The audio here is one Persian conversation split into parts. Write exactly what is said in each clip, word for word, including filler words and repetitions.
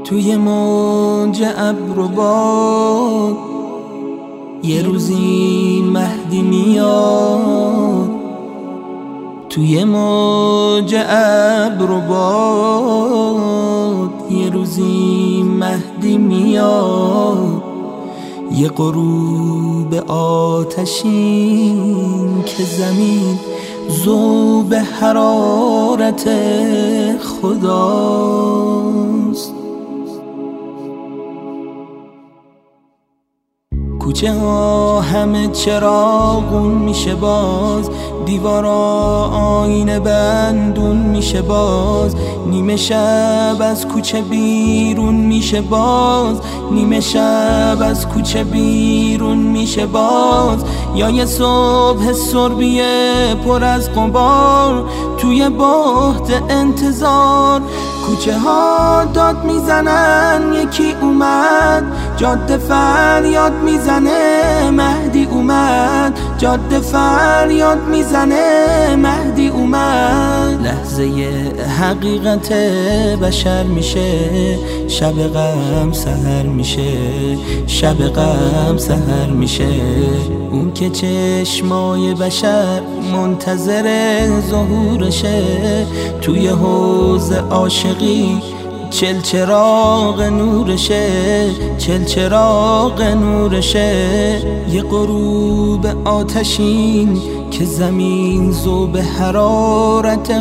توی موج ابر و باد یه روزی مهدی میاد. توی موج ابر و باد یه روزی مهدی میاد. یه غروب آتشین که زمین ذوب حرارت خداست. کوچه ها همه چراغون میشه باز، دیوارا آینه بندون میشه باز. نیمه شب از کوچه بیرون میشه باز، نیمه شب از کوچه بیرون میشه باز. یا یه صبح سربیه پر از غبار توی بهت انتظار. کوچه ها داد میزنن یکی اومد، جاده فریاد میزنه مهدی اومد، جاده فریاد میزنه مهدی اومد. لحظه حقیقت بشر میشه، شب غم سحر میشه، شب غم سحر میشه. اون که چشمای بشر منتظر ظهورشه، توی حوض عاشقی چل چراغ نورشه، چل چراغ نورشه. یه غروب آتشین که زمین ذوب حرارت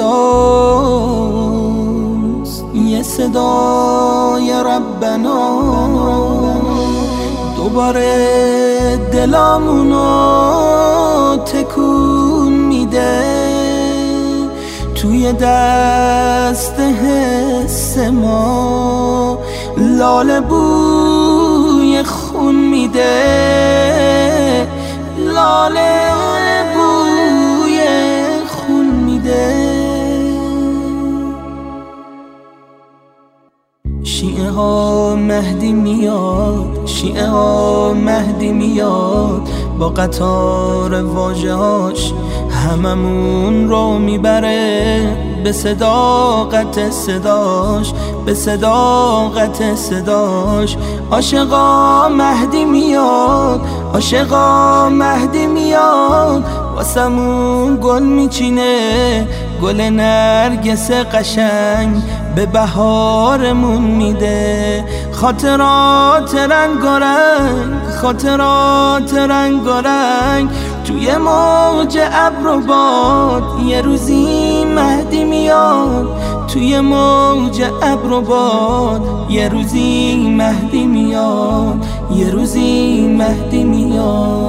خداست. یه صدای ربنا دوباره دلامونو تکون میده. توی دست حس ما لاله بوی خون میده، لاله بوی خون میده. شیعه ها مهدی میاد، شیعه ها مهدی میاد. با قطار واژه‌هاش هممون رو میبره، به صداقت صداش، به صداقت صداش. عاشقا مهدی میاد، عاشقا مهدی میاد. واسمون گل میچینه، گل نرگس قشنگ به بهارمون میده. خاطرات رنگ و رنگ، خاطرات رنگ و رنگ. توی موج ابر و باد یه روزی مهدی میاد، توی موج ابر و باد یه روزی مهدی میاد، یه روزی مهدی میاد.